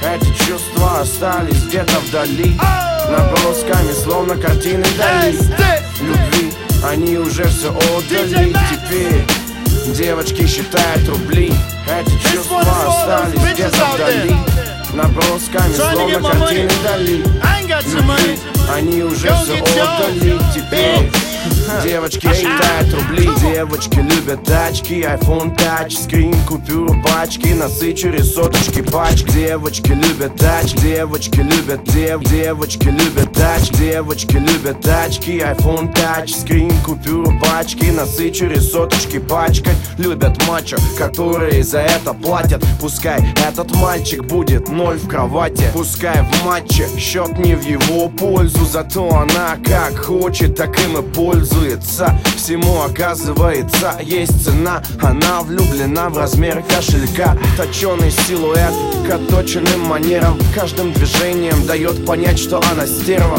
Эти чувства остались где-то вдали, набросками, словно картины Дали. Любви, они уже все отдали. Теперь девочки считают рубли. Эти чувства остались где-то вдали, набросками, словно картины Дали. Любви, они уже все отдали. Теперь девочки считают рубли. Девочки любят тачки, iPhone Touch, скрин, купюру, пачки, носы через соточки, пачки. Девочки любят тачки, девочки любят девочки любят тачки, девочки любят тачки, iPhone Touch, скрин, купюру, пачки, носы через соточки, пачкать. Любят мачо, которые за это платят. Пускай этот мальчик будет ноль в кровати, пускай в матче счет не в его пользу, зато она как хочет, так им и пользуется. Всему оказывается есть цена. Она влюблена в размер кошелька. Точеный силуэт к отточенным манерам, каждым движением дает понять, что она стерва.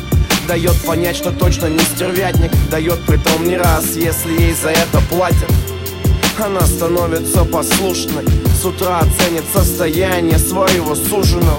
Дает понять, что точно не стервятник. Дает притом не раз, если ей за это платят. Она становится послушной, с утра оценит состояние своего суженого.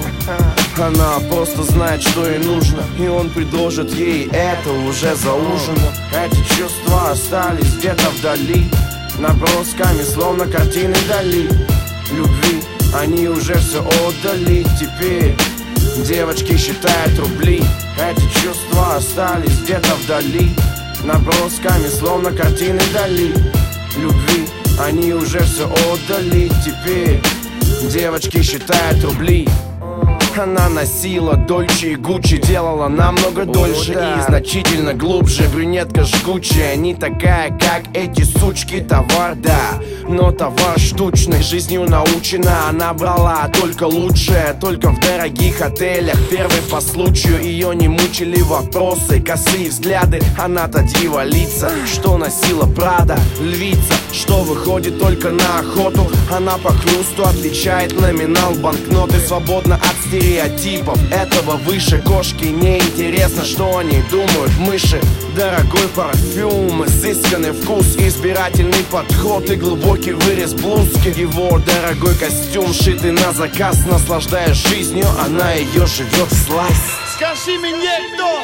Она просто знает, что ей нужно, и он предложит ей это уже за ужином. Эти чувства остались где-то вдали, набросками, словно картины Дали. Любви, они уже все отдали. Теперь девочки считают рубли. Эти чувства остались где-то вдали, набросками, словно картины Дали. Любви, они уже все отдали. Теперь девочки считают рубли. Она носила Дольче и Гуччи, делала намного дольше и значительно глубже. Брюнетка жгучая, не такая, как эти сучки. Товар, да, но товар штучный. Жизнью научена, она брала только лучшее, только в дорогих отелях. Первый по случаю, ее не мучили вопросы, косые взгляды. Она-то дива лица, что носила Прада, львица, что выходит только на охоту. Она по хрусту отличает номинал банкноты, свободно от стереотипов. Этого выше кошки не интересно, что они думают мыши. Дорогой парфюм, изысканный вкус, избирательный подход и глубокий вырез блузки. Его дорогой костюм, шитый на заказ. Наслаждаясь жизнью, она ее живет всласть. Скажи мне, кто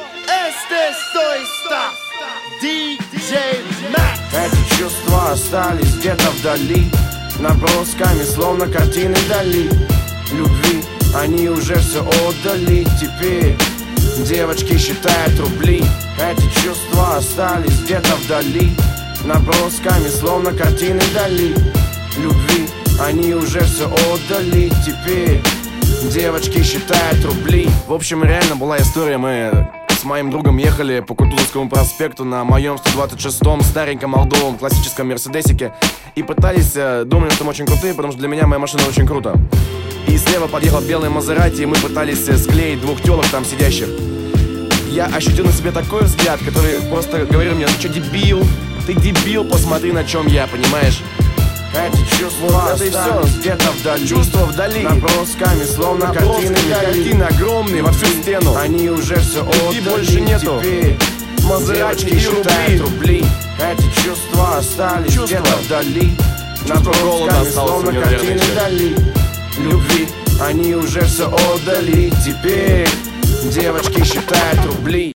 DJ Max. Эти чувства остались где-то вдали, набросками, словно картины Дали. Любви, они уже все отдали. Теперь девочки считают рубли. Эти чувства остались где-то вдали, набросками, словно картины Дали. Любви, они уже все отдали. Теперь девочки считают рубли. В общем, реально была история. Мы с моим другом ехали по Кутузовскому проспекту на моем 126-м стареньком олдовом классическом мерседесике и пытались, думали, что мы очень крутые, потому что для меня моя машина очень круто. И слева подъехал белый Мазерати, и мы пытались склеить двух телок там сидящих. Я ощутил на себе такой взгляд, который просто говорил мне: ну что, дебил? Ты дебил, посмотри, на чем я, понимаешь? Эти чувства остались где-то вдали, чувства вдали, набросками, словно картины огромные во всю стену. Они уже все отдали. И больше нету. Теперь Мазерати считают рубли. Эти чувства остались где-то вдали, набросками, словно картины Дали. Любви, они уже все отдали. Теперь девочки считают рубли.